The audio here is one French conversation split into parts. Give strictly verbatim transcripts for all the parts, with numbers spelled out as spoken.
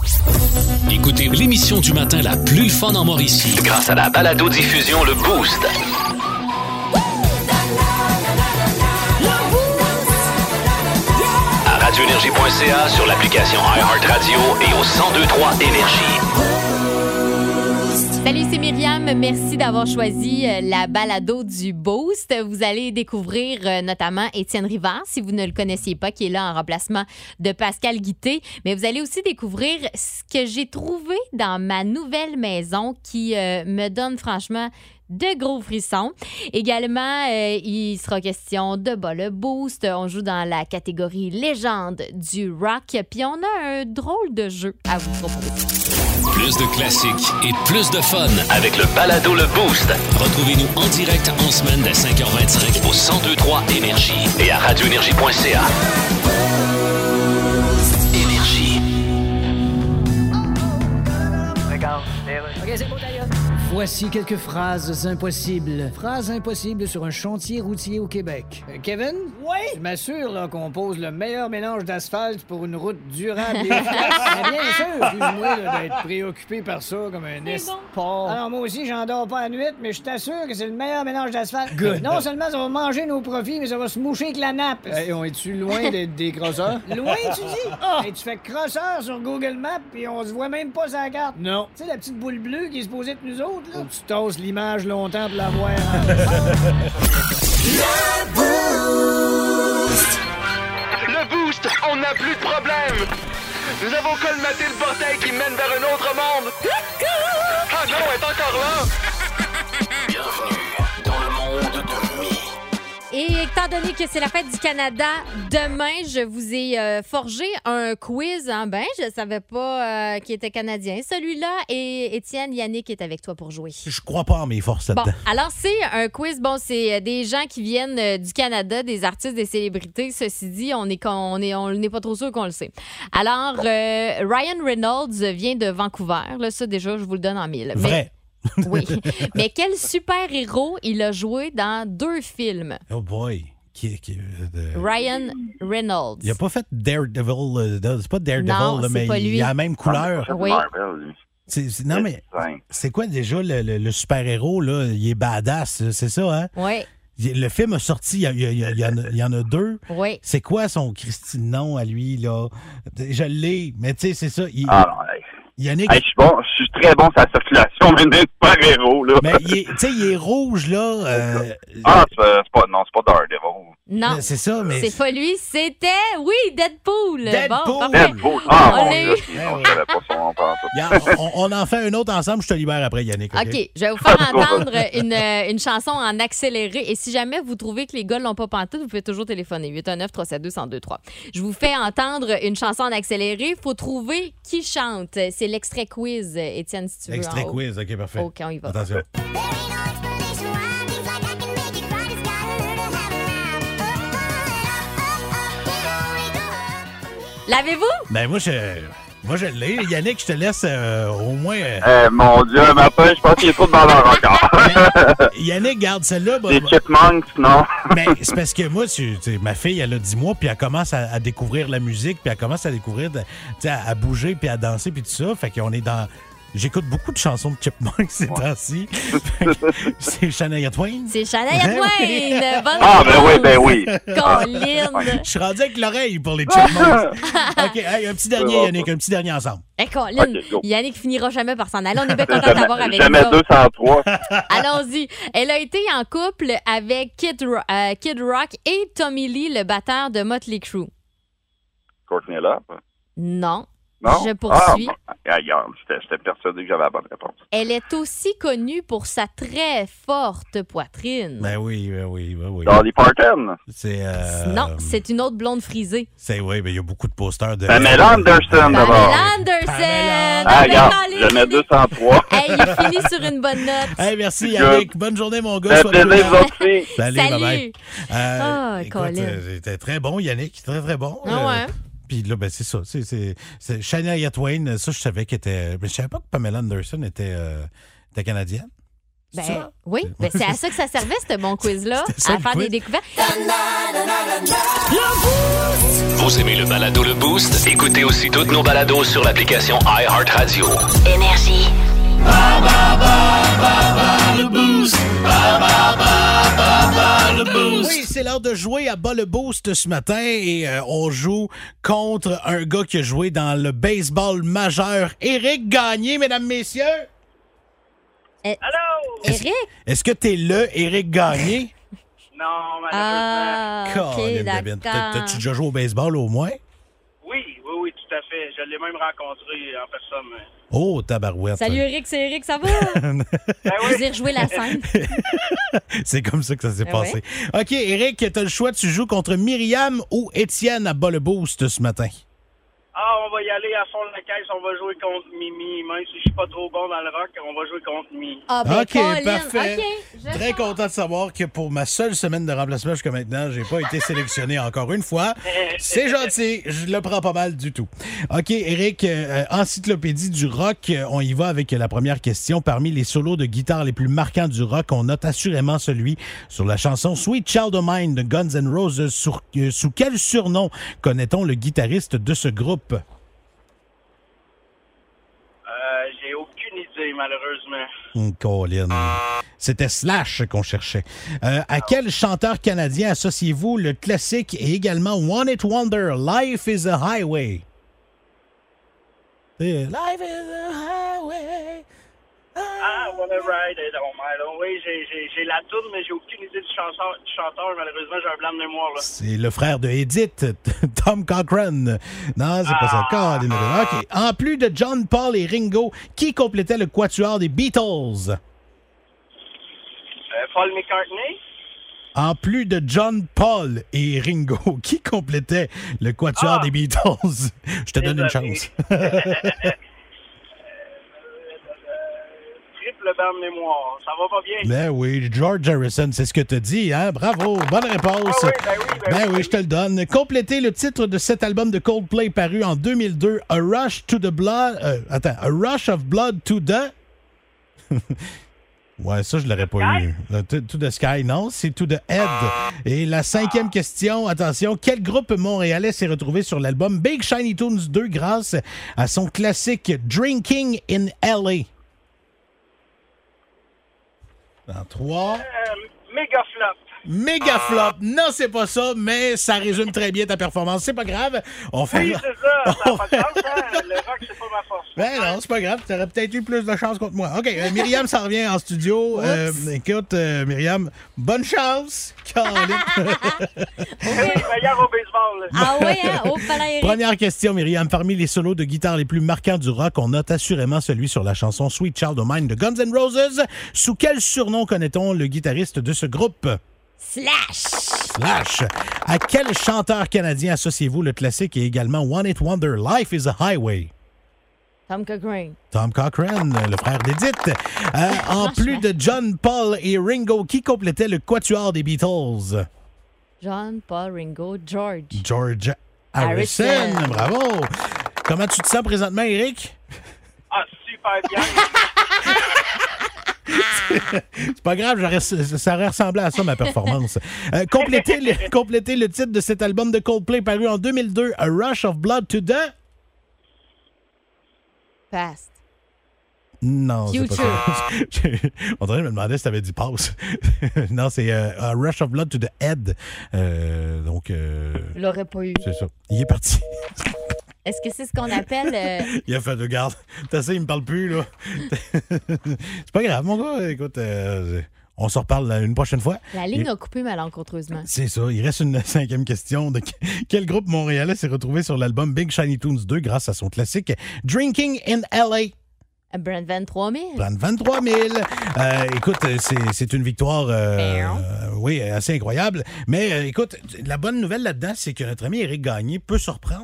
Écoutez l'émission du matin la plus fun en Mauricie grâce à la balado-diffusion Le Boost. À radio énergie point c a, sur l'application iHeartRadio et au cent deux trois Énergie. Salut, c'est Myriam. Merci d'avoir choisi la balado du Boost. Vous allez découvrir notamment Étienne Rivard, si vous ne le connaissiez pas, qui est là en remplacement de Pascal Guitté. Mais vous allez aussi découvrir ce que j'ai trouvé dans ma nouvelle maison qui euh, me donne franchement de gros frissons. Également, euh, il sera question de bas le Boost. On joue dans la catégorie légende du rock. Puis on a un drôle de jeu à vous proposer. Plus de classiques et plus de fun avec le balado Le Boost. Retrouvez-nous en direct en semaine dès cinq heures vingt-cinq au cent deux trois Énergie et à radio énergie point c a. Énergie. Regarde, OK, c'est beau d'ailleurs. Voici quelques phrases impossibles. Phrases impossibles sur un chantier routier au Québec. Euh, Kevin? Oui? Je m'assure là, qu'on pose le meilleur mélange d'asphalte pour une route durable et efficace. Mais bien sûr, excuse-moi là, d'être préoccupé par ça comme un espoir. Alors moi aussi, j'en dors pas à nuit, mais je t'assure que c'est le meilleur mélange d'asphalte. Good. Non seulement ça va manger nos profits, mais ça va se moucher avec la nappe. Hey, on est-tu loin d'être des crosseurs? Loin, tu dis? Oh. Hey, tu fais crosseur sur Google Maps et on se voit même pas sur la carte. Non. Tu sais, la petite boule bleue qui est supposée être nous autres, là? Faut que tu tosses l'image longtemps pour la voir. Le Boost! Le Boost, on n'a plus de problème! Nous avons colmaté le portail qui mène vers un autre monde! Ah non, elle est encore là! Bienvenue dans le monde de Mi. Et étant donné que c'est la fête du Canada, demain, je vous ai euh, forgé un quiz. Hein? Ben, je savais pas euh, qu'il était canadien, celui-là. Et Étienne, Yannick est avec toi pour jouer. Je crois pas en mes forces Bon, là-dedans. alors c'est un quiz. Bon, c'est des gens qui viennent euh, du Canada, des artistes, des célébrités. Ceci dit, on est on est on n'est pas trop sûr qu'on le sait. Alors, euh, Ryan Reynolds vient de Vancouver. Là, ça déjà, je vous le donne en mille. Vrai. Mais, oui. Mais quel super-héros il a joué dans deux films? Oh boy. Qui, qui, euh, Ryan Reynolds. Il a pas fait Daredevil. euh, c'est pas Daredevil, Non, là, c'est mais pas il lui. a la même couleur. Oui. C'est, c'est- non, mais c'est quoi déjà le, le- le super-héros? Là? Il est badass, c'est ça, hein? Oui, Il- Le film a sorti, il y, a- il y a- il y a- il y en a- il y en a deux. oui. C'est quoi son Christine nom à lui, là? Je l'ai, mais tu sais, c'est ça. Il, Ah non, hey. Yannick, Hey, je suis bon, je suis très bon sur la circulation, mais des super-héros, là. mais il est- tu sais, il est rouge, là. euh, Ah, c'est pas, c'est pas, non, c'est pas Daredevil. Non, c'est ça, mais... c'est pas lui, c'était, oui, Deadpool. Deadpool. Bon, parfait. Deadpool. Ah, On mon l'a Dieu. eu. Non, je savais pas son nom par tout. Regarde, on, on en fait un autre ensemble, je te libère après, Yannick. OK? OK, je vais vous faire entendre une, euh, une chanson en accéléré. Et si jamais vous trouvez que les gars l'ont pas pantoute, vous pouvez toujours téléphoner. huit un neuf, trois sept deux, un zéro deux trois. Je vous fais entendre une chanson en accéléré. Il faut trouver qui chante. C'est l'extrait quiz, Étienne, si tu veux. Extrait en haut. quiz, OK, parfait. OK, on y va. Attention. L'avez-vous? Ben moi, je, moi, je l'ai. Yannick, je te laisse euh, au moins... euh, Eh, mon Dieu, matin, je pense qu'il y a trop de valeur encore. Yannick, garde celle-là. bah, Des bah, chipmunks, non? mais c'est parce que moi, tu, tu sais, ma fille, elle a dix mois, puis elle commence à, à découvrir la musique, puis elle commence à découvrir, de- tu sais, à, à bouger, puis à danser, puis tout ça. Fait qu'on est dans... J'écoute beaucoup de chansons de Chipmunks ces temps-ci. Fait que c'est Shania Twain. C'est Shania Twain. Bonne Ah, ben oui, ben oui. Colline. Je suis rendu avec l'oreille pour les Chipmunks. OK, hey, un petit dernier, Yannick, un petit dernier ensemble. Hey, Colline. Ok, go. Yannick finira jamais par s'en aller. On est bien content d'avoir avec Jamais nous. deux cent trois. Allons-y. Elle a été en couple avec Kid, Ro- euh, Kid Rock et Tommy Lee, le batteur de Motley Crue. Courtney Love? Non. Non? Je poursuis. Ah, bon. Regarde, j'étais j'étais persuadé que j'avais la bonne réponse. Elle est aussi connue pour sa très forte poitrine. Ben oui, ben oui, ben oui. Dolly Parton? C'est... euh, Non, c'est une autre blonde frisée. C'est, oui, ben il y a beaucoup de posters de... Pamela Anderson, d'abord. Pamela Anderson. Pamela. Ah, Ah, regarde, ben, je mets deux cent trois. Hey, il finit sur une bonne note. Hey, merci Yannick. Bonne journée, mon gars. Ça Sois fait plaisir, prudent. vous autres filles. Salut, Salut. bye-bye. Euh, Ah, écoute, Colin. euh, c'était très bon, Yannick. Très, très bon. Ah ouais. Puis là, ben, c'est ça. C'est, c'est, c'est Shania Twain, ça, je savais qu'elle était... Mais je savais pas que Pamela Anderson était, euh, était canadienne. Ben, ça? oui, ben, c'est à ça que ça servait, ce bon quiz-là, C'était ça, à le faire quiz. des découvertes. Vous aimez le balado Le Boost? Écoutez aussi toutes nos balados sur l'application iHeartRadio. Énergie. Oui, c'est l'heure de jouer à Bas le Boost ce matin et euh, on joue contre un gars qui a joué dans le baseball majeur, Éric Gagné, mesdames, messieurs. Eh, Allô? Est-ce- Éric? Est-ce que t'es le Éric Gagné? Non, malheureusement. Ah, OK, Colin David. T'as- d'accord. T'as-tu déjà joué au baseball au moins? Oui, oui, oui, tout à fait. Je l'ai même rencontré en personne. Oh, tabarouette. Salut Éric, c'est Éric, ça va? Ben Je oui. vais rejouer la scène. C'est comme ça que ça s'est Ah passé. OK, Éric, t'as le choix. Tu joues contre Myriam ou Étienne à Bas le Boost ce matin? Ah, on va y aller à fond de la caisse. On va jouer contre Mimi. Même si je suis pas trop bon dans le rock, on va jouer contre Mimi. Ah, ben, OK, Colin, parfait. OK, je Très pars. content de savoir que pour ma seule semaine de remplacement jusqu'à maintenant, j'ai pas été sélectionné encore une fois. C'est gentil, je le prends pas mal du tout. OK, Éric, euh, encyclopédie du rock, euh, on y va avec la première question. Parmi les solos de guitare les plus marquants du rock, on note assurément celui sur la chanson Sweet Child of Mine de Guns N' Roses. Sur- euh, sous quel surnom connaît-on le guitariste de ce groupe? Euh, j'ai aucune idée, malheureusement. Hum, Colin. C'était Slash qu'on cherchait. Euh, à quel chanteur canadien associez-vous le classique et également One It Wonder, Life is a Highway? C'est Life is a Highway. Ah, wanna ride it on my own. Oui, j'ai, j'ai, j'ai la toune, mais j'ai aucune idée du chanteur. Du chanteur. Malheureusement, j'ai un blanc de mémoire, là. C'est le frère de Edith, Tom Cochrane. Non, c'est pas ça. Colin. OK. En plus de John, Paul et Ringo, qui complétait le quatuor des Beatles? Euh, Paul McCartney. En plus de John, Paul et Ringo, qui complétait le quatuor Ah! des Beatles? Je te donne une Désolé. chance. Triple blanc de mémoire. Ça va pas bien. Ben oui, George Harrison, c'est ce que tu dis, hein? Bravo, bonne réponse. Ah oui, ben oui, ben Ben oui. oui, je te le donne. Complétez le titre de cet album de Coldplay paru en deux mille deux, A Rush to the Blood... euh, attends, A Rush of Blood to the... Ouais, ça, je l'aurais pas eu. Euh, To, to the Sky, non, c'est To the Head. Et la cinquième question, attention, quel groupe montréalais s'est retrouvé sur l'album Big Shiny Tunes deux grâce à son classique Drinking in L A? Dans trois... Euh, méga flop. Méga flop. Non, c'est pas ça, mais ça résume très bien ta performance. C'est pas grave. On fait... Oui, c'est ça. Ça n'a pas de sens, hein. Le rock, c'est pas ma force. Ben non, c'est pas grave. Tu aurais peut-être eu plus de chance contre moi. OK, euh, Myriam s'en revient en studio. Euh, écoute, euh, Myriam, bonne chance. Caroline. Meilleur au baseball, là. Ah oui, hein? Oh, fallait Éric. Première question, Myriam. Parmi les solos de guitare les plus marquants du rock, on note assurément celui sur la chanson Sweet Child of Mine de Guns N' Roses. Sous quel surnom connaît-on le guitariste de ce groupe? Slash. Slash. À quel chanteur canadien associez-vous le classique et également One It Wonder, Life is a Highway? Tom Cochrane. Tom Cochrane, le frère d'Edith. Euh, en plus de John, Paul et Ringo, qui complétait le quatuor des Beatles? John, Paul, Ringo, George. George Harrison. Harrison. Bravo. Comment tu te sens présentement, Eric? Ah, super bien. C'est pas grave, j'aurais- ça aurait ressemblé à ça, ma performance. Euh, complétez, le, complétez le titre de cet album de Coldplay paru en deux mille deux, A Rush of Blood to the... Past. Non, c'est pas Future. ça. On dirait que je me demandais si t'avais dit passe. Non, c'est euh, A Rush of Blood to the Head. Euh, donc, euh, Je l'aurais pas eu. c'est ça. Il est parti. Est-ce que c'est ce qu'on appelle... euh, Il a fait, regarde, t'as ça, il me parle plus, là. C'est pas grave, mon gars. Écoute, euh, on se reparle une prochaine fois. La ligne Et- a coupé malencontreusement. C'est ça. Il reste une cinquième question. De quel groupe montréalais s'est retrouvé sur l'album Big Shiny Tunes deux grâce à son classique Drinking in L A? Brand vingt-trois mille. Brand vingt-trois mille. Euh, écoute, c'est, c'est une victoire, euh, euh, oui, assez incroyable. Mais euh, écoute, la bonne nouvelle là-dedans, c'est que notre ami Éric Gagné peut se reprendre.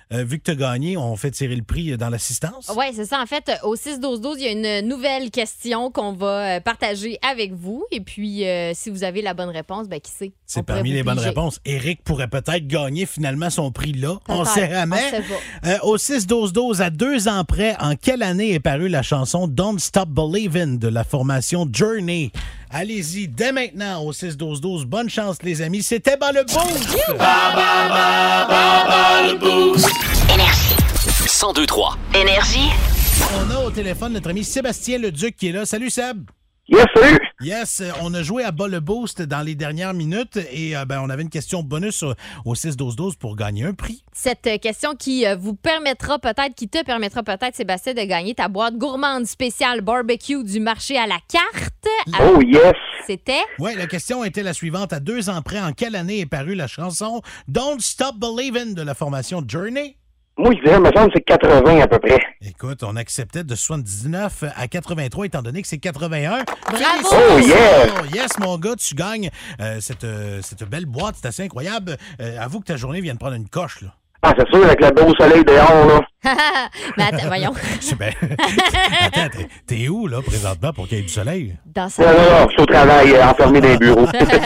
euh, vu que tu as gagné, on fait tirer le prix dans l'assistance? Oui, c'est ça. En fait, au six douze douze, il y a une nouvelle question qu'on va euh, partager avec vous. Et puis, euh, si vous avez la bonne réponse, ben qui sait? C'est parmi les bonnes réponses. Éric pourrait peut-être gagner finalement son prix là. On sait jamais. On sait pas. Euh, au six douze douze, à deux ans près, en quelle année est parue la chanson Don't Stop Believin' de la formation Journey? Allez-y, dès maintenant, au six douze douze. Bonne chance, les amis. C'était Bas le Boost! Ba, ba, ba, ba, ba, le Boost! Énergie. cent deux trois. Énergie. On a au téléphone notre ami Sébastien Leduc qui est là. Salut, Seb! Yes, salut! Yes, on a joué à Bas le Boost dans les dernières minutes et euh, ben, on avait une question bonus au, au six douze douze pour gagner un prix. Cette question qui euh, vous permettra peut-être, qui te permettra peut-être, Sébastien, de gagner ta boîte gourmande spéciale barbecue du marché à la carte. Oh, yes! C'était? Oui, la question était la suivante. À deux ans près, en quelle année est parue la chanson Don't Stop Believin' de la formation Journey? Moi, je dirais, me semble que c'est quatre-vingts à peu près. Écoute, on acceptait de soixante-dix-neuf à quatre-vingt-trois, étant donné que c'est quatre-vingt-un. Bravo! Oh, yeah! Yes, mon gars, tu gagnes euh, cette, euh, cette belle boîte. C'est assez incroyable. Euh, avoue que ta journée vient de prendre une coche, là. Ah, c'est sûr, avec le beau soleil dehors, là. Mais attends, voyons. Je sais bien. Attends, t'es, t'es où, là, présentement, pour qu'il y ait du soleil? Dans sa... Non, non, non, je suis au travail, euh, enfermé dans les bureaux.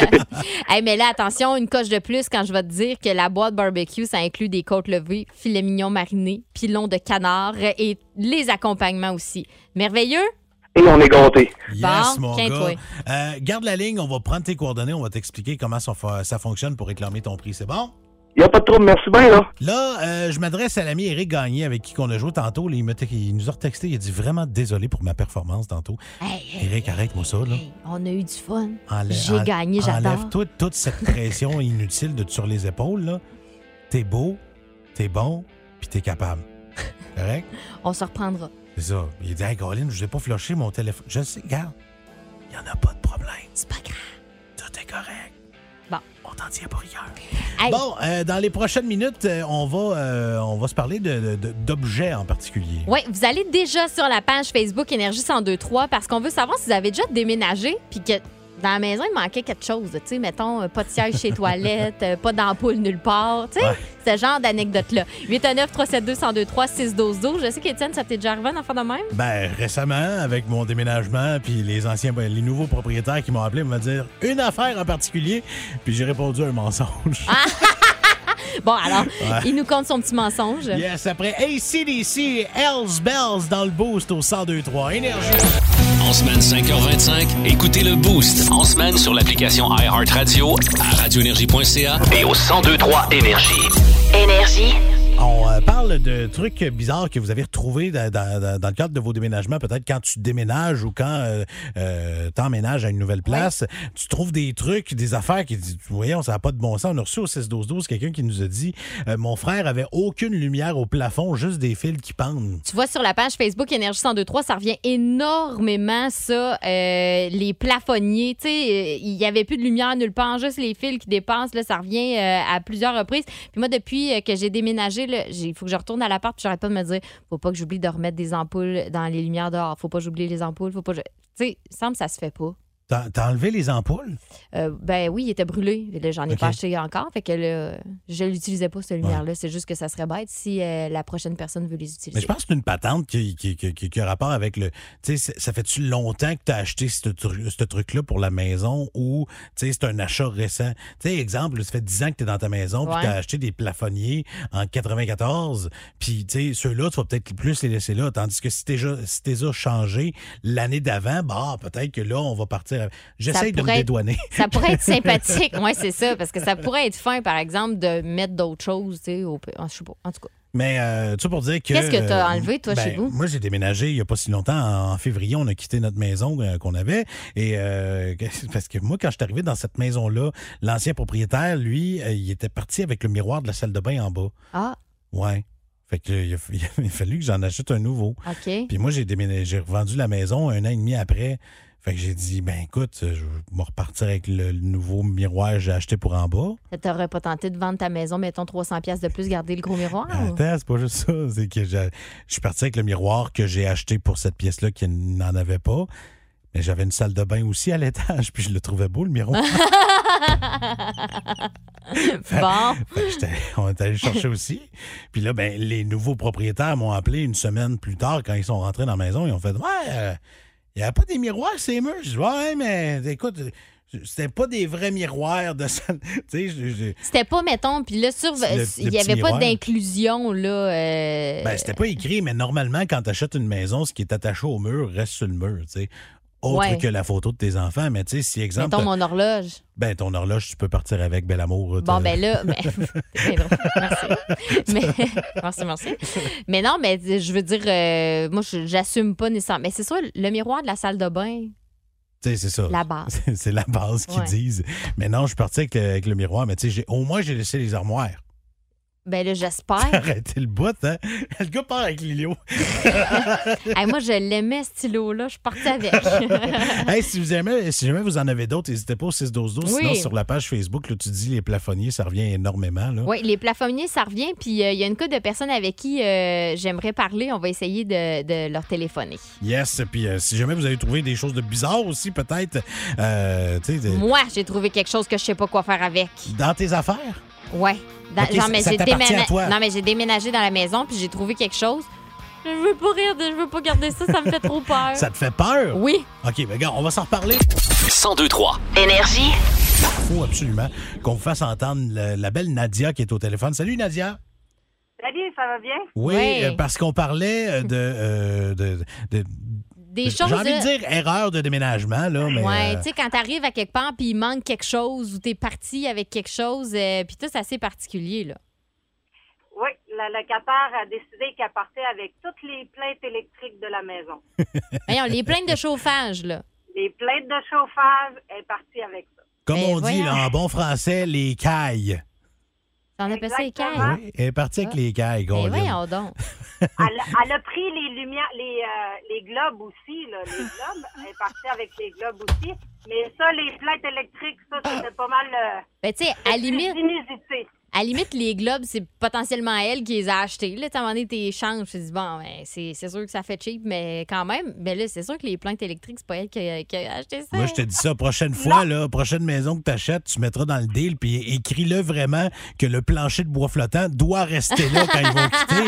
Hey, mais là, attention, une coche de plus quand je vais te dire que la boîte barbecue, ça inclut des côtes levées, filets mignons marinés, pilons de canard et les accompagnements aussi. Merveilleux? Et on est gâtés. Yes, Bon, mon tiens-toi. gars. Euh, garde la ligne, on va prendre tes coordonnées, on va t'expliquer comment ça, fa- ça fonctionne pour réclamer ton prix. C'est bon? Il n'y a pas de trouble, merci bien, là. Là, euh, je m'adresse à l'ami Éric Gagné avec qui on a joué tantôt. Là, il, m'a te- il nous a retexté, il a dit vraiment désolé pour ma performance tantôt. Hey, hey, Éric, arrête-moi ça, là. hey, on a eu du fun. Enlè- J'ai en- gagné, j'adore. Enlève toute, toute cette pression inutile de, sur les épaules, là. T'es beau, t'es bon, puis t'es capable. Correct? On se reprendra. C'est ça. Il dit, hey, Caroline, je n'ai pas flushé mon téléphone. Je sais, regarde, il n'y en a pas de problème. C'est pas grave. Tout est correct. Bon. On t'en tient pour rigueur. Hey. Bon, euh, dans les prochaines minutes, euh, on, va, euh, on va se parler de, de- d'objets en particulier. Oui, vous allez déjà sur la page Facebook Énergie cent deux trois parce qu'on veut savoir si vous avez déjà déménagé puis que dans la maison, il manquait quelque chose. Tu sais, mettons, euh, pas de siège chez toilette, euh, pas d'ampoule nulle part. Tu sais, Ouais. ce genre d'anecdote-là. huit un neuf, trois sept deux, un deux trois, six un deux. Je sais qu'Étienne, ça t'est déjà arrivé d'en faire de même? Ben, récemment, avec mon déménagement, puis les anciens, ben, les nouveaux propriétaires qui m'ont appelé, m'ont dit une affaire en particulier, puis j'ai répondu un mensonge. Bon, alors, Ouais. il nous compte son petit mensonge. Yes, après A C D C et Hells Bells dans le Boost au cent deux trois. Énergie. En semaine cinq heures vingt-cinq, écoutez le Boost. En semaine sur l'application iHeartRadio, à radioénergie point c a et au cent deux trois Énergie. Énergie. On euh, parle de trucs bizarres que vous avez retrouvés dans, dans- dans le cadre de vos déménagements, peut-être quand tu déménages ou quand euh, euh, t'emménages à une nouvelle place. Tu trouves des trucs, des affaires qui disent, voyons, ça n'a pas de bon sens. On a reçu au six douze douze quelqu'un qui nous a dit euh, mon frère avait aucune lumière au plafond, juste des fils qui pendent. Tu vois, sur la page Facebook Énergie cent deux trois, ça revient énormément, ça, euh, les plafonniers. Tu sais, euh, il n'y avait plus de lumière nulle part, juste les fils qui dépassent. Là, ça revient euh, à plusieurs reprises. Puis moi, depuis euh, que j'ai déménagé, là, j'ai- il faut que je retourne à l'appart, puis j'arrête pas de me dire, faut pas que j'oublie de remettre des ampoules dans les lumières dehors. Faut pas que j'oublie les ampoules. Faut pas. que je- Tu sais, il semble que ça se fait pas. T'as, t'as enlevé les ampoules? Euh, ben oui, il était brûlé. Là, j'en ai OK. pas acheté encore. Fait que là, je l'utilisais pas, cette lumière-là. C'est juste que ça serait bête si euh, la prochaine personne veut les utiliser. Mais je pense que c'est une patente qui, qui, qui, qui- qui a rapport avec le. Tu sais, c'est- ça fait-tu longtemps que tu as acheté ce, tru- ce truc-là pour la maison ou tu sais, c'est un achat récent? Tu sais, exemple, ça fait dix ans que tu es dans ta maison puis Ouais. tu as acheté des plafonniers en quatre-vingt-quatorze. Puis, tu sais, ceux-là, tu vas peut-être plus les laisser là. Tandis que si tu si t'es changé l'année d'avant, bah, peut-être que là, on va partir. avec- J'essaie de me pourrait être- dédouaner. Ça pourrait être sympathique. Oui, c'est ça. Parce que ça pourrait être fin, par exemple, de mettre d'autres choses, tu sais, au... je sais pas. En tout cas. Mais euh, tu sais, pour dire que. Qu'est-ce que t'as euh, enlevé, toi, ben, chez vous? Moi, j'ai déménagé il n'y a pas si longtemps. En, en février, on a quitté notre maison euh, qu'on avait. Et euh, parce que moi, quand je suis arrivé dans cette maison-là, l'ancien propriétaire, lui, euh, il était parti avec le miroir de la salle de bain en bas. Ah, Ouais. Fait que il a, il a fallu que j'en achète un nouveau. OK. Puis moi, j'ai déménagé, j'ai revendu la maison un an et demi après. Fait que j'ai dit, ben écoute, je vais repartir avec le, le nouveau miroir que j'ai acheté pour en bas. Ça t'aurait pas tenté de vendre ta maison, mettons trois cents piastres de plus, garder le gros miroir? ou? Attends, c'est pas juste ça. C'est que j'ai- je suis parti avec le miroir que j'ai acheté pour cette pièce-là qui n'en avait pas. Mais j'avais une salle de bain aussi à l'étage, puis je le trouvais beau, le miroir. fait, bon. Fait j'étais, on est allé le chercher aussi. Puis là, ben, les nouveaux propriétaires m'ont appelé une semaine plus tard, quand ils sont rentrés dans la maison. Ils ont fait « Ouais, il euh, n'y avait pas des miroirs, ces murs. » Je dis « Ouais, mais écoute... » C'était pas des vrais miroirs de ça. Je, je... C'était pas, mettons, puis là, sur... il n'y avait miroir. Pas d'inclusion, là. Euh... Ben, c'était pas écrit, mais normalement, quand tu achètes une maison, ce qui est attaché au mur reste sur le mur, tu sais. Autre ouais. que la photo de tes enfants, mais tu sais, si exemple. Mettons mon horloge. Ben, ton horloge, tu peux partir avec, bel amour. Bon, ben là. Ben... merci. Mais... merci, merci. Mais non, mais je veux dire, euh, moi, j'assume pas nécessairement. Mais c'est ça, le miroir de la salle de bain. C'est ça. La base. C'est la base qu'ils ouais. disent. Mais non, je suis parti avec le, avec le miroir, mais tu sais, au moins, j'ai laissé les armoires. Ben là, j'espère. Arrêtez le bout, hein? Le gars part avec Lilio. Hey, moi, je l'aimais, ce stylo-là. Je suis partie avec. Hey, si vous aimez, si jamais vous en avez d'autres, n'hésitez pas au six douze douze. Oui. Sinon, sur la page Facebook, là, tu dis les plafonniers, ça revient énormément. Là. Oui, les plafonniers, ça revient. Puis il euh, y a une couple de personnes avec qui euh, j'aimerais parler. On va essayer de, de leur téléphoner. Yes. Puis euh, si jamais vous avez trouvé des choses de bizarres aussi, peut-être. Euh, de... Moi, j'ai trouvé quelque chose que je sais pas quoi faire avec. Dans tes affaires? Ouais. Dans, okay, genre, mais ça j'ai t'appartient à toi. Non, mais j'ai déménagé dans la maison puis j'ai trouvé quelque chose. Je veux pas rire, de... je veux pas garder ça, ça me fait trop peur. Ça te fait peur? Oui. OK, ben regarde, on va s'en reparler. cent deux trois Énergie. Il faut absolument qu'on vous fasse entendre le, la belle Nadia qui est au téléphone. Salut, Nadia. Salut, ça va bien? Oui, oui. Euh, parce qu'on parlait de... Euh, de, de Des choses J'ai envie de... de dire erreur de déménagement, là, mais... Ouais, euh... tu sais, quand t'arrives à quelque part puis il manque quelque chose ou t'es parti avec quelque chose, euh, puis tout, c'est assez particulier, là. Oui, la locataire a décidé qu'elle partait avec toutes les plaintes électriques de la maison. Voyons, les plaintes de chauffage, là. Les plaintes de chauffage, elle est partie avec ça. Comme ben, on voyons. dit là, en bon français, les cailles. T'en appelles ça les cailles? Oui, elle est partie avec ah. les cailles, Ben voyons donc. elle, elle a pris les lumières, les, euh, les globes aussi, là, les globes. Elle est partie avec les globes aussi. Mais ça, les plaintes électriques, ça, c'était pas mal... Euh, ben, tu sais, à limite... inusité. À la limite, les globes, c'est potentiellement elle qui les a achetés. Là, à un moment donné, t'es échanges. Je me dis, bon, ben, c'est, c'est sûr que ça fait cheap, mais quand même, ben là, c'est sûr que les plaintes électriques, c'est pas elle qui a, qui a acheté ça. Moi, je te dis ça, prochaine fois, là, prochaine maison que tu achètes, tu mettras dans le deal, puis écris-le vraiment que le plancher de bois flottant doit rester là quand ils vont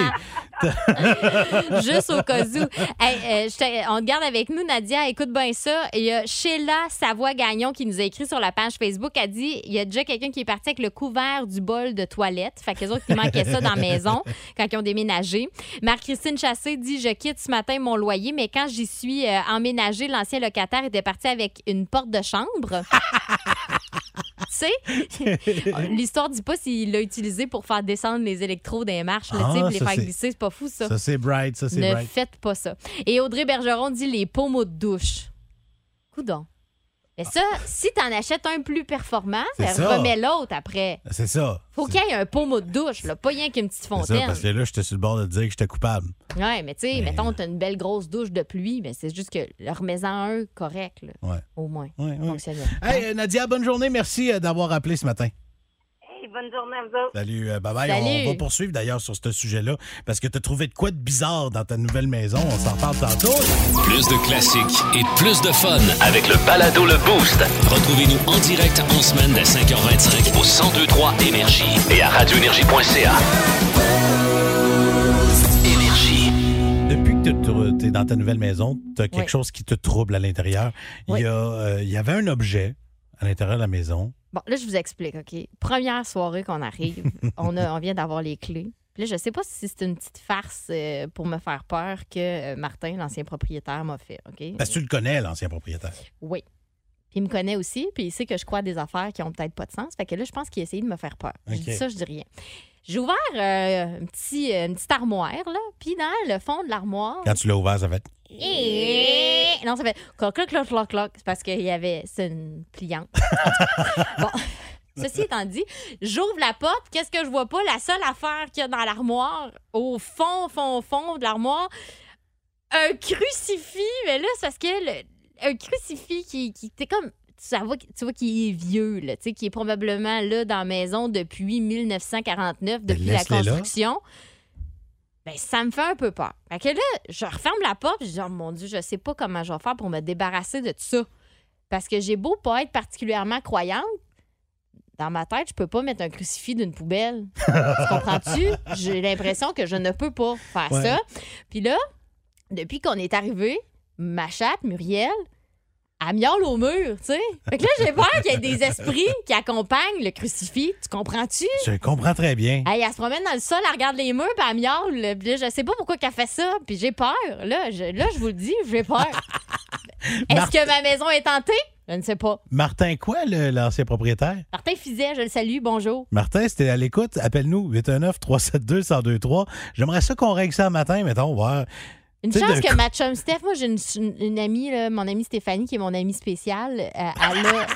quitter. Juste au cas où. Hey, euh, te, on te garde avec nous, Nadia. Écoute bien ça. Il y a Sheila Savoie-Gagnon qui nous a écrit sur la page Facebook. Elle dit, il y a déjà quelqu'un qui est parti avec le couvert du bol de toilette. Fait qu'eux autres, ils manquaient ça dans la maison quand ils ont déménagé. Marie-Christine Chassé dit, je quitte ce matin mon loyer, mais quand j'y suis euh, emménagée, l'ancien locataire était parti avec une porte de chambre. Tu sais, l'histoire dit pas s'il l'a utilisé pour faire descendre les électrodes des marches, là, ah, pour les ça, faire c'est... glisser. C'est pas fou, ça. Ça, c'est bright. Ça, c'est ne bright. faites pas ça. Et Audrey Bergeron dit les pommeaux de douche. Coudon. Mais ça, si t'en achètes un plus performant, ben, remets l'autre après. C'est ça. Faut c'est... qu'il y ait un pommeau de douche, là, pas rien qu'une petite fontaine. C'est ça, parce que là, j'étais sur le bord de dire que j'étais coupable. Ouais, mais tu sais, mais... mettons, t'as une belle grosse douche de pluie, mais c'est juste que remets-en un correct, là, ouais. au moins. Ouais, ouais. Fonctionnel. Hey, Nadia, bonne journée. Merci d'avoir appelé ce matin. Bonne journée à vous autres. Salut, euh, bye-bye. Salut. On va poursuivre d'ailleurs sur ce sujet-là parce que tu as trouvé de quoi de bizarre dans ta nouvelle maison. On s'en parle tantôt. Plus de classiques et plus de fun avec le balado Le Boost. Retrouvez-nous en direct en semaine dès cinq heures vingt-cinq au cent deux trois Énergie et à radio énergie point c a. Énergie. Depuis que tu es dans ta nouvelle maison, tu as quelque oui. chose qui te trouble à l'intérieur. Oui. Il y a, euh, il y avait un objet à l'intérieur de la maison. Bon, là, je vous explique, OK? Première soirée qu'on arrive, on, a, on vient d'avoir les clés. Puis là, je sais pas si c'est une petite farce euh, pour me faire peur que euh, Martin, l'ancien propriétaire, m'a fait, OK? Parce que tu le connais, l'ancien propriétaire. Oui. Puis il me connaît aussi, puis il sait que je crois à des affaires qui ont peut-être pas de sens. Fait que là, je pense qu'il a essayé de me faire peur. Okay. Je dis ça, je dis rien. J'ai ouvert euh, un petit, euh, une petite armoire, là, puis dans le fond de l'armoire... Quand tu l'as ouvert, ça fait... Et... Non, ça fait cloc, cloc, cloc, cloc, cloc. C'est parce qu'il y avait... C'est une pliante. Bon, ceci étant dit, j'ouvre la porte. Qu'est-ce que je vois pas? La seule affaire qu'il y a dans l'armoire, au fond, fond, fond de l'armoire, un crucifix. Mais là, c'est parce que le, un crucifix qui, qui était comme... Tu vois, tu vois qu'il est vieux, là, qui est probablement là dans la maison depuis mille neuf cent quarante-neuf, depuis la construction. Là. Ben, ça me fait un peu peur. Fait que là, je referme la porte et je dis, oh mon Dieu, je sais pas comment je vais faire pour me débarrasser de tout ça. Parce que j'ai beau pas être particulièrement croyante, dans ma tête, je peux pas mettre un crucifix d'une poubelle. Tu comprends-tu? J'ai l'impression que je ne peux pas faire Ouais. ça. Puis là, depuis qu'on est arrivé, ma chatte, Muriel, elle miaule au mur, tu sais. Fait que là, j'ai peur qu'il y ait des esprits qui accompagnent le crucifix. Tu comprends-tu? Je comprends très bien. Hey, elle se promène dans le sol, elle regarde les murs, puis elle miaule. Puis là, je sais pas pourquoi qu'elle fait ça. Puis j'ai peur. Là, je, là, je vous le dis, j'ai peur. Est-ce Martin- que ma maison est hantée? Je ne sais pas. Martin quoi, le- l'ancien propriétaire? Martin Fizet, je le salue. Bonjour. Martin, si t'es à l'écoute, appelle-nous huit un neuf, trois sept deux, un zéro deux trois. J'aimerais ça qu'on règle ça un matin, mettons, voir. Une Tu sais, chance de- que ma chum Steph, moi, j'ai une, une- une amie, là, mon amie Stéphanie, qui est mon amie spéciale. euh, elle a...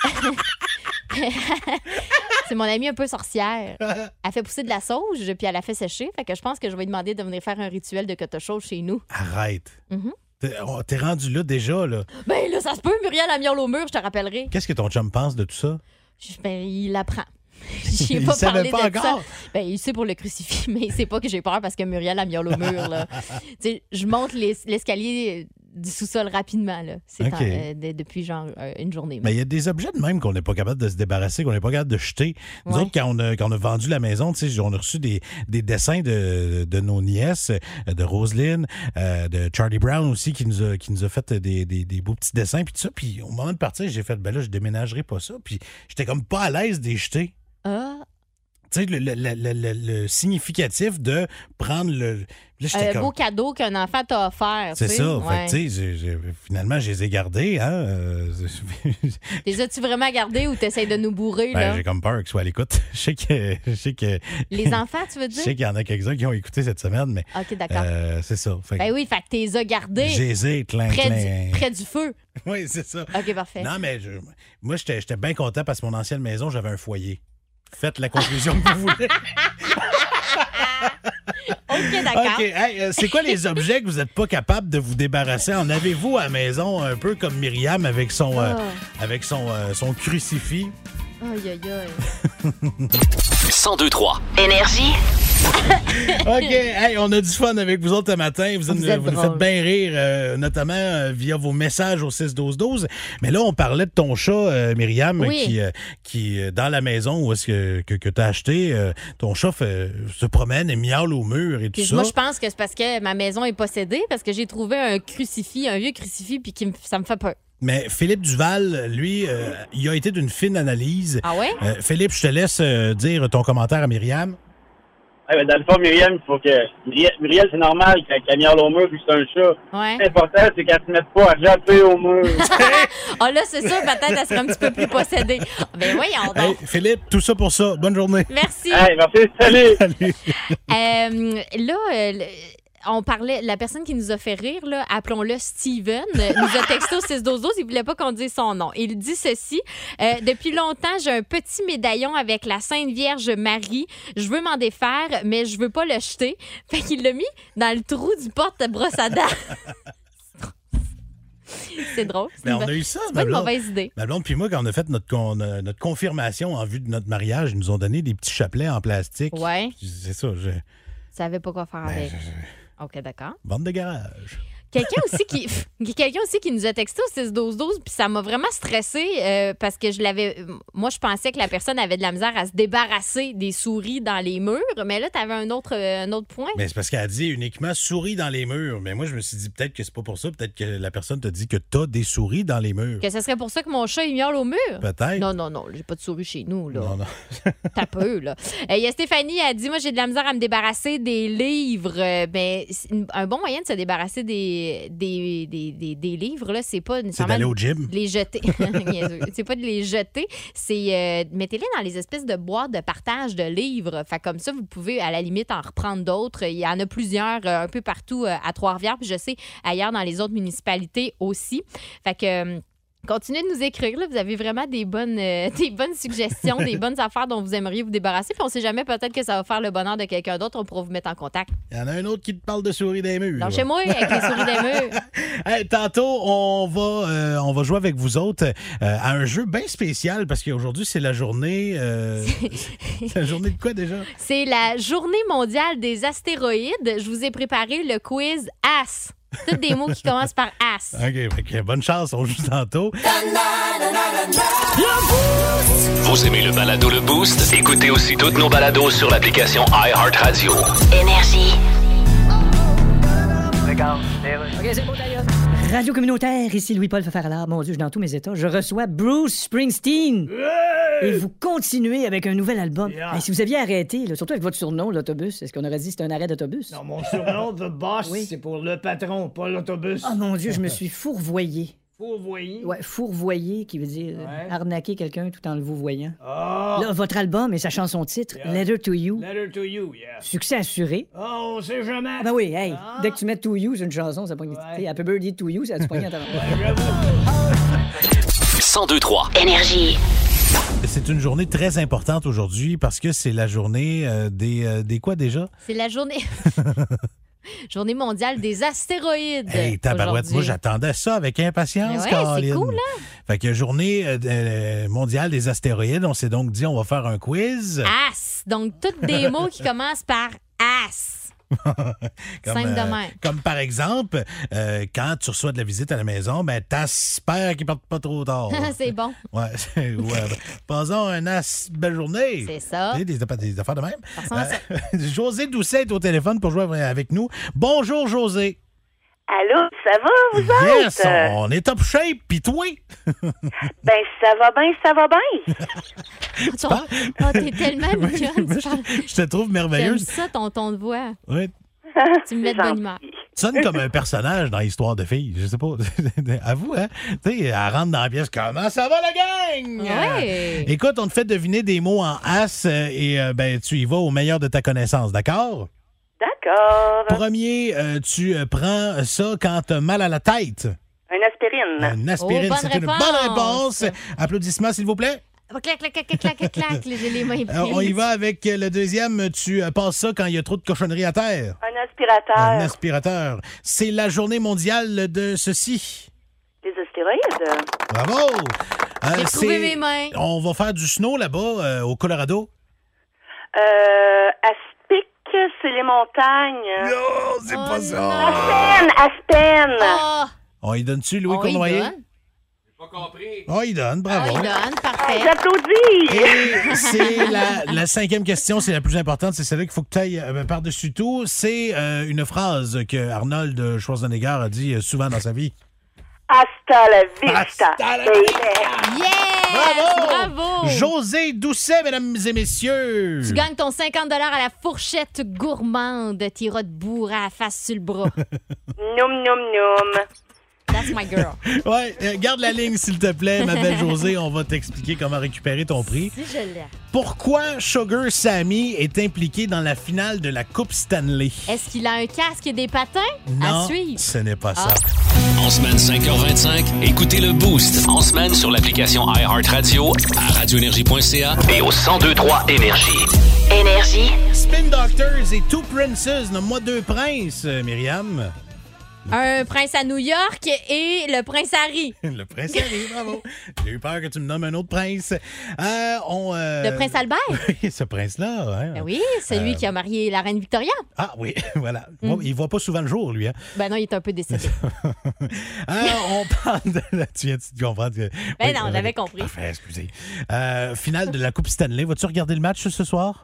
C'est mon amie un peu sorcière. Elle fait pousser de la sauge, puis elle la fait sécher. Fait que je pense que je vais lui demander de venir faire un rituel de cote-chose chez nous. Arrête. Mhm. T'es oh, t'es rendu là déjà, là. Ben là, ça se peut, Muriel a miaule au mur, je te rappellerai. Qu'est-ce que ton chum pense de tout ça? Je- Ben, il apprend. J'y ai Il pas savait parlé pas de encore? ça. Ben, il sait pour le crucifix, mais il sait pas que j'ai peur parce que Muriel a miaule au mur, là. Tu sais, je monte les- l'escalier du sous-sol rapidement, là. C'est OK. en- euh, de- depuis genre euh, une journée. Mais il y a des objets de même qu'on n'est pas capable de se débarrasser, qu'on n'est pas capable de jeter. Nous Ouais. autres, quand on, a, quand on a vendu la maison, tu sais, on a reçu des, des dessins de, de nos nièces, euh, de Roselyne, euh, de Charlie Brown aussi, qui nous a, qui nous a fait des, des, des beaux petits dessins, puis tout ça. Puis au moment de partir, j'ai fait, ben là, je déménagerai pas ça. Puis j'étais comme pas à l'aise de les jeter. Ah, Tu sais, le, le- le- le- le- le significatif de prendre le... Là, j'étais un comme... beau cadeau qu'un enfant t'a offert. C'est tu sais. ça. Ouais. Fait que, tu sais, j'ai- j'ai- finalement, je les ai gardés. Hein? euh, Les as-tu vraiment gardés ou t'essayes de nous bourrer, ben, là? j'ai comme peur qu'ils soient à l'écoute. Je sais que... Je sais que... Les enfants, tu veux Je dire? sais qu'il y en a quelques-uns qui ont écouté cette semaine, mais OK, d'accord. euh, c'est ça. Fait que Ben oui, fait que t'es as gardés j'ai les ai, clin, près clin. du, près du feu. Oui, c'est ça. OK, parfait. Non, mais je- moi, j'étais j'étais bien content parce que mon ancienne maison, j'avais un foyer. Faites la conclusion que vous voulez. OK, d'accord. OK. Hey, euh, c'est quoi les objets que vous n'êtes pas capable de vous débarrasser? En avez-vous à la maison un peu comme Myriam avec son, euh, Ah. avec son, euh, son crucifix? Aïe, aïe, aïe. cent deux trois. Énergie. OK. Hey, on a du fun avec vous autres ce matin. Vous, Vous nous, êtes vous nous drôles. faites bien rire, euh, notamment euh, via vos messages au six douze douze. Mais là, on parlait de ton chat, euh, Myriam, Oui. qui, euh, qui euh, dans la maison où est-ce que, que, que tu as acheté, euh, ton chat fait- se promène et miaule au mur et tout Puis ça. moi, je pense que c'est parce que ma maison est possédée, parce que j'ai trouvé un crucifix, un vieux crucifix, puis qui me- ça me fait peur. Mais Philippe Duval, lui, euh, il a été d'une fine analyse. Ah ouais? Euh, Philippe, je te laisse euh, dire ton commentaire à Myriam. Ouais, ben, dans le fond, Myriam, il faut que. Muriel, Muriel, c'est normal qu'elle qu'elle miaule au mur vu que c'est un chat. Ouais. L'important, c'est qu'elle se mette pas à japper au mur. Ah là, c'est sûr, peut-être elle serait un petit peu plus possédée. Ben voyons Hey, donc. Philippe, tout ça pour ça. Bonne journée. Merci. Hey, merci, salut! Salut. Euh, là, euh, le- on parlait, la personne qui nous a fait rire, là, appelons-le Steven, euh, nous a texté au six douze douze, il voulait pas qu'on dise son nom. Il dit ceci, euh, depuis longtemps, j'ai un petit médaillon avec la Sainte Vierge Marie. Je veux m'en défaire, mais je veux pas le jeter. Fait qu'il l'a mis dans le trou du porte-brosse à dents. C'est drôle. C'est Mais une on a bonne- eu ça, c'est ma pas une blonde. mauvaise idée. Ma blonde puis moi, quand on a fait notre, con- euh, notre confirmation en vue de notre mariage, ils nous ont donné des petits chapelets en plastique. Ouais. C'est ça, je... Je savais pas quoi faire Ben, avec. je- OK, d'accord. Bande de garage. Quelqu'un aussi qui quelqu'un aussi qui nous a texté au six douze douze, puis ça m'a vraiment stressé euh, parce que je l'avais moi je pensais que la personne avait de la misère à se débarrasser des souris dans les murs, mais là tu avais un autre euh, un autre point. Mais c'est parce qu'elle a dit uniquement souris dans les murs. Mais moi, je me suis dit peut-être que c'est pas pour ça. Peut-être que la personne te dit que t'as des souris dans les murs. Que ce serait pour ça que mon chat il miaule au mur. Peut-être. Non non non, j'ai pas de souris chez nous là. Non, non. T'as peu, là. Euh, Il y a Stéphanie, elle dit, moi, j'ai de la misère à me débarrasser des livres. Euh, ben, c'est une- un bon moyen de se débarrasser des, des, des, des, des livres, là, c'est pas C'est nécessairement d'aller au gym. de les jeter. Niaiseux. C'est pas de les jeter, c'est euh, mettez-les dans les espèces de boîtes de partage de livres. Fait comme ça, vous pouvez, à la limite, en reprendre d'autres. Il y en a plusieurs euh, un peu partout euh, à Trois-Rivières, puis je sais, ailleurs dans les autres municipalités aussi. Fait que... euh, continuez de nous écrire. Là. Vous avez vraiment des bonnes, euh, des bonnes suggestions, des bonnes affaires dont vous aimeriez vous débarrasser. Puis on sait jamais, peut-être que ça va faire le bonheur de quelqu'un d'autre. On pourra vous mettre en contact. Il y en a un autre qui te parle de souris des murs. Donc, chez moi, avec les souris des murs. Hey, tantôt, on va, euh, on va jouer avec vous autres euh, à un jeu bien spécial parce qu'aujourd'hui, c'est la journée... Euh, c'est la journée de quoi déjà? C'est la journée mondiale des astéroïdes. Je vous ai préparé le quiz A S. Tous des mots qui commencent par A S. OK, okay, bonne chance, on joue tantôt. Vous aimez le balado Le Boost? Écoutez aussi toutes nos balados sur l'application iHeartRadio. Énergie. Regarde, OK, c'est bon, d'ailleurs. Radio communautaire, ici Louis-Paul Fafaralard. Mon Dieu, je suis dans tous mes états. Je reçois Bruce Springsteen. Et vous continuez avec un nouvel album. Yeah. Hey, si vous aviez arrêté, là, surtout avec votre surnom, l'autobus, est-ce qu'on aurait dit que c'était un arrêt d'autobus? Non, mon surnom, The Boss, Oui. c'est pour le patron, pas l'autobus. Oh mon Dieu, je me suis fourvoyé. Fourvoyé. Ouais, fourvoyer, qui veut dire euh, Ouais. arnaquer quelqu'un tout en le vous voyant. Oh! Là, votre album et sa chanson titre, Yeah. Letter to You, Letter to you, yeah. succès assuré. Oh, on sait jamais. Ah ben oui, hey, Ah. dès que tu mets To You sur une chanson, ça pogne. Ouais. Tu sais, Happy Birthday to You, ça a-tu pogné en temps? cent deux trois. Énergie. C'est une journée très importante aujourd'hui parce que c'est la journée euh, des, euh, des quoi déjà? C'est la journée... journée mondiale des astéroïdes. Hey, tabarouette, aujourd'hui. moi j'attendais ça avec impatience, Mais ouais, Caroline. c'est cool, hein? Fait que journée euh, euh, mondiale des astéroïdes, on s'est donc dit on va faire un quiz. A S. Donc, tous des mots qui commencent par A S. Comme, Simple de euh, même. comme par exemple, euh, quand tu reçois de la visite à la maison, ben t'espères qu'ils partent pas trop tard. C'est bon. Ouais, c'est- ouais. Passons un as belle journée. C'est ça. Tu sais, Des, des affaires de même. Ça ressemble à ça. Euh, José Doucet est au téléphone pour jouer avec nous. Bonjour, José. Allô, ça va, vous Yes, autres? on est top shape, pis toi? Ben, ça va bien, ça va bien. Ton- Oh, t'es tellement mignonne. tu parles- Je te trouve J'aime merveilleuse. ça, ton ton de voix. Oui. Tu me mets de bonne humeur. Tu sonnes comme un personnage dans Histoire de filles. Je sais pas. Avoue, hein? Tu sais, elle rentre dans la pièce. Comment ça va, la gang? Ouais. Euh, écoute, on te fait deviner des mots en as euh, et euh, ben, tu y vas au meilleur de ta connaissance, d'accord? D'accord. Premier, euh, tu euh, prends ça quand t'as mal à la tête. Une aspirine. Une aspirine, Oh, bonne c'est une bonne réponse. réponse. Applaudissements, s'il vous plaît. Oh, clac, clac, clac, clac, clac, clac. J'ai les mains Euh, on y prises. va avec euh, le deuxième. Tu euh, passes ça quand il y a trop de cochonneries à terre. Un aspirateur. Un aspirateur. C'est la journée mondiale de ceci. Les astéroïdes. Bravo! Euh, J'ai trouvé c'est- mes mains. On va faire du snow là-bas, euh, au Colorado. Euh, Aspic, c'est les montagnes. Non, c'est Oh pas ça. non. Aspen, Aspen. Oh, On y donne-tu, Louis on y Cournoyer? donne. On y donne, On bravo. y donne, parfait. J'applaudis. Et c'est la, la cinquième question, c'est la plus importante, c'est celle-là qu'il faut que tu ailles euh, par-dessus tout. C'est euh, une phrase que Arnold Schwarzenegger a dit euh, souvent dans sa vie. Hasta la vista. Hasta la baby. Yes! Bravo! José Doucet, mesdames et messieurs! Tu gagnes ton cinquante dollars à la fourchette gourmande. T'iras te bourrer à la face sur le bras. Noum, noum, noum. That's my girl. Ouais, euh, garde la ligne, s'il te plaît, ma belle José. On va t'expliquer comment récupérer ton prix. Si je l'ai. Pourquoi Sugar Sammy est impliqué dans la finale de la Coupe Stanley? Est-ce qu'il a un casque et des patins Non, à suivre? ce n'est pas Ah. ça. En semaine cinq heures vingt-cinq, écoutez le Boost. En semaine sur l'application iHeartRadio, à radio énergie point c a et au cent deux trois Énergie. Énergie. Spin Doctors et Two Princes. Nomme-moi deux princes, euh, Myriam. Un prince à New York et le prince Harry. Le prince arrive, bravo. J'ai eu peur que tu me nommes un autre prince. Euh, on, euh, Le prince Albert? Oui, ce prince-là. Hein. Ben oui, celui Euh, qui a marié la reine Victoria. Ah oui, voilà. Mm. Il voit pas souvent le jour, lui. Hein? Ben non, il est un peu décédé. Euh, on parle de... Tu viens de comprendre que... Ben Oui, non, euh, j'avais compris. Parfait, excusez. Euh, finale de la Coupe Stanley. Vas-tu regarder le match ce soir?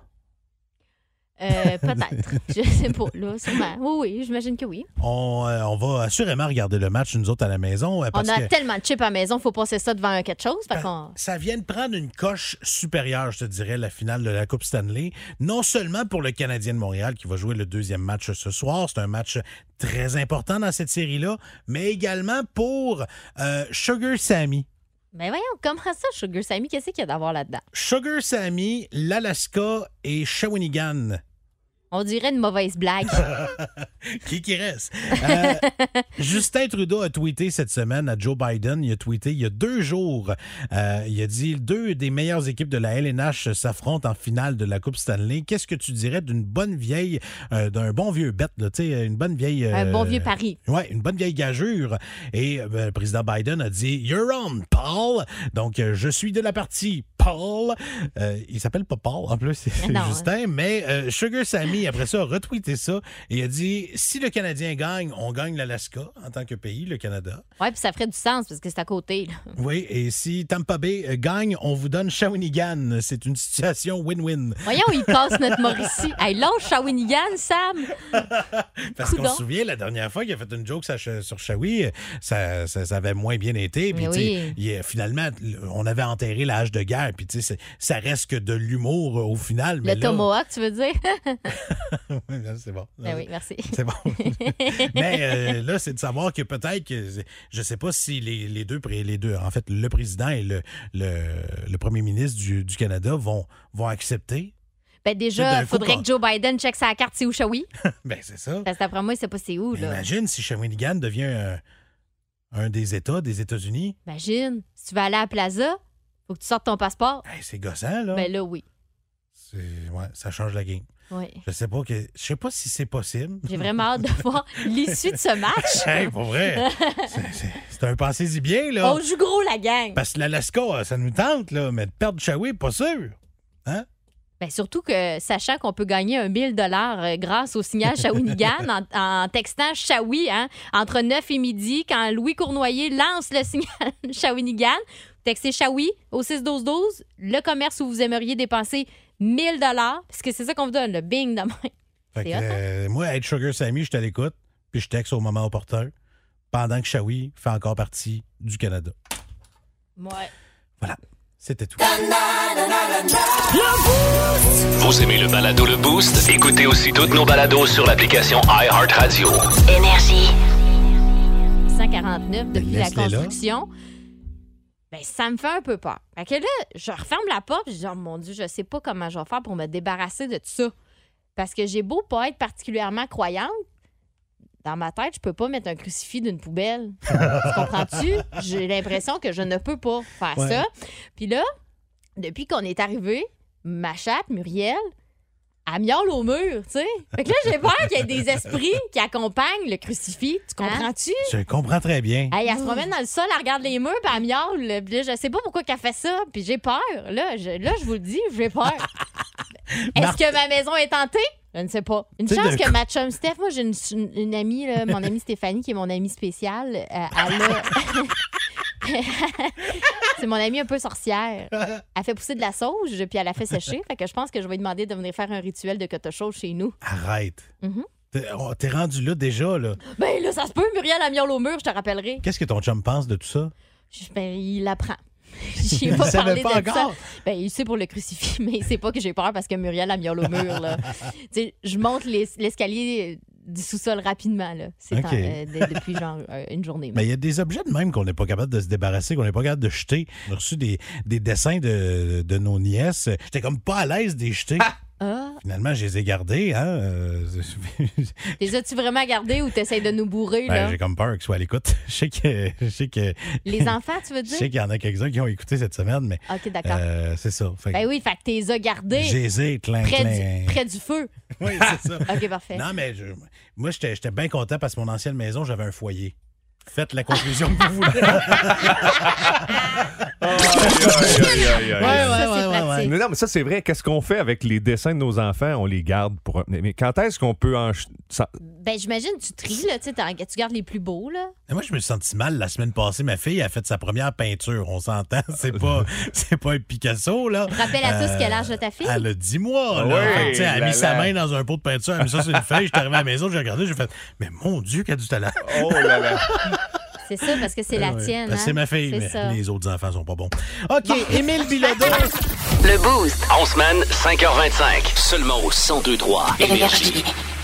Euh, peut-être. Je sais pas, là, sûrement. Oui, oui, j'imagine que oui. On, euh, on va assurément regarder le match, nous autres, à la maison. euh, Parce On a que tellement de chips à la maison, faut passer ça devant quelque chose. Fait qu'on... ça vient de prendre une coche supérieure, je te dirais, la finale de la Coupe Stanley. Non seulement pour le Canadien de Montréal qui va jouer le deuxième match ce soir, c'est un match très important dans cette série-là, mais également pour euh, Sugar Sammy. Ben voyons, comment ça, Sugar Sammy? Qu'est-ce qu'il y a d'avoir là-dedans? Sugar Sammy, l'Alaska et Shawinigan. On dirait une mauvaise blague. qui qui reste? Euh, Justin Trudeau a tweeté cette semaine à Joe Biden. Il a tweeté il y a deux jours. Euh, il a dit deux des meilleures équipes de la L N H s'affrontent en finale de la Coupe Stanley. Qu'est-ce que tu dirais d'une bonne vieille, euh, d'un bon vieux bet, là, une bonne vieille... Euh, Un bon vieux pari. Oui, une bonne vieille gageure. Et euh, le président Biden a dit « You're on, Paul ». Donc, euh, je suis de la partie Paul. Euh, il s'appelle pas Paul, en plus, c'est non, Justin. Hein. Mais euh, Sugar Sammy, après ça, a retweeté ça et a dit « Si le Canadien gagne, on gagne l'Alaska en tant que pays, le Canada. » Oui, puis ça ferait du sens parce que c'est à côté. Là. Oui, et si Tampa Bay euh, gagne, on vous donne Shawinigan. C'est une situation win-win. Voyons, il casse notre Mauricie. Hey, lâche Shawinigan, Sam! Parce qu'on se souvient, la dernière fois qu'il a fait une joke sur Shawi, ça, ça, ça avait moins bien été. Puis, oui. il, finalement, on avait enterré la hache de guerre. Puis, tu sais, ça reste que de l'humour au final. Le mais là... tomahawk, tu veux dire? Oui, c'est bon. Ben oui, merci. C'est bon. Mais euh, là, c'est de savoir que peut-être que, je sais pas si les, les, deux, les deux, en fait, le président et le, le, le premier ministre du, du Canada vont, vont accepter. Ben déjà, il faudrait que Joe Biden check sa carte, c'est où Shawi? Ben c'est ça. Parce qu'après moi, il sait pas c'est où. Là. Imagine si Shawinigan devient un, un des États des États-Unis. Imagine, si tu vas aller à la Plaza, faut que tu sortes ton passeport. Hey, c'est gossant, là. Ben là, oui. C'est, ouais, ça change la game. Oui. Je sais pas que, je sais pas si c'est possible. J'ai vraiment hâte de voir l'issue de ce match. Hey, pour vrai. c'est, c'est, c'est un pensez-y bien, là. On joue gros, la gang. Parce que l'Alaska, ça nous tente, là, mais de perdre Shawi, pas sûr. Hein? Ben surtout que, sachant qu'on peut gagner un mille dollars grâce au signal Shawinigan en, en textant Shawi, hein, entre neuf et midi, quand Louis Cournoyer lance le signal Shawinigan, textez Shawi au six douze douze, le commerce où vous aimeriez dépenser mille dollars, parce que c'est ça qu'on vous donne, le bing de main. Fait que, euh, moi, être Sugar Sammy, je suis à l'écoute, puis je texte au moment opportun, pendant que Shawi fait encore partie du Canada. Ouais. Voilà. C'était tout. Vous aimez le balado Le Boost? Écoutez aussi toutes nos balados sur l'application iHeartRadio. Énergie. cent quarante-neuf depuis ben, la construction. Ben, ça me fait un peu peur. Fait que là, je referme la porte et je dis, oh mon Dieu, je sais pas comment je vais faire pour me débarrasser de tout ça. Parce que j'ai beau pas être particulièrement croyante, dans ma tête, je peux pas mettre un crucifix d'une poubelle. Tu comprends-tu? J'ai l'impression que je ne peux pas faire ouais. ça. Puis là, depuis qu'on est arrivé, ma chatte, Muriel, elle miaule au mur, tu sais. Fait que là, j'ai peur qu'il y ait des esprits qui accompagnent le crucifix. Tu comprends-tu? Hein? Je comprends très bien. Hey, elle se promène dans le sol, elle regarde les murs, puis elle miaule. Puis là, je sais pas pourquoi qu'elle fait ça, puis j'ai peur. Là, je, là, je vous le dis, j'ai peur. Est-ce Marthe... que ma maison est hantée? Je ne sais pas. Une t'sais chance que ma chum Steph, moi, j'ai une, une, une amie, là, mon amie Stéphanie, qui est mon amie spéciale. Euh, elle a... C'est mon amie un peu sorcière. Elle fait pousser de la sauge, puis elle la fait sécher. Fait que je pense que je vais lui demander de venir faire un rituel de cotochauge chez nous. Arrête. Mm-hmm. T'es, oh, t'es rendu là déjà, là. Ben là, ça se peut. Muriel a miaule au mur, je te rappellerai. Qu'est-ce que ton chum pense de tout ça? Je, ben, il apprend. J'ai pas parlé pas de encore. Ça. Ben, il sait pour le crucifix, mais il sait pas que j'ai peur parce que Muriel a miaule au mur, là. Je monte les, l'escalier du sous-sol rapidement, là. C'est okay. en, euh, de, depuis genre euh, une journée. Mais il y a des objets de même qu'on n'est pas capable de se débarrasser, qu'on n'est pas capable de jeter. On a reçu des, des dessins de, de nos nièces. J'étais comme pas à l'aise de les jeter. Ah! Ah. Finalement, je les ai gardés. Hein? Les as-tu vraiment gardés ou t'essayes de nous bourrer? Ben, là? J'ai comme peur qu'ils soient à l'écoute. Je sais que, je sais que... Les enfants, tu veux dire? Je sais qu'il y en a quelques-uns qui ont écouté cette semaine, mais... OK, d'accord. Euh, c'est ça. Fait que... Ben oui, fait que t'es as gardés. Je les ai, clin, près, clin. Du, près du feu. Oui, c'est ça. OK, parfait. Non, mais je, moi, j'étais, j'étais bien content parce que mon ancienne maison, j'avais un foyer. Faites la conclusion que vous voulez. Mais non, mais ça, c'est vrai. Qu'est-ce qu'on fait avec les dessins de nos enfants? On les garde pour un... Mais quand est-ce qu'on peut en... Ça... Ben, j'imagine, tu tries, là. Tu gardes les plus beaux, là. Et moi, je me suis senti mal la semaine passée. Ma fille a fait sa première peinture. On s'entend. C'est pas, c'est pas un Picasso, là. Rappelle à euh, tous quel âge de ta fille. Elle a dix mois, là. Oui, fait que, elle a mis là, sa là. main dans un pot de peinture. Elle a mis ça sur une feuille. J'étais arrivé à la maison, j'ai regardé, j'ai fait, mais mon Dieu, qu'elle a du talent. Oh là là. C'est ça, parce que c'est la ouais. tienne. Ben, hein? C'est ma fille, c'est mais ça. Les autres enfants sont pas bons. OK, Émile Bilodeau. Le Boost. En semaine, cinq heures vingt-cinq. Seulement au cent deux trois Énergie.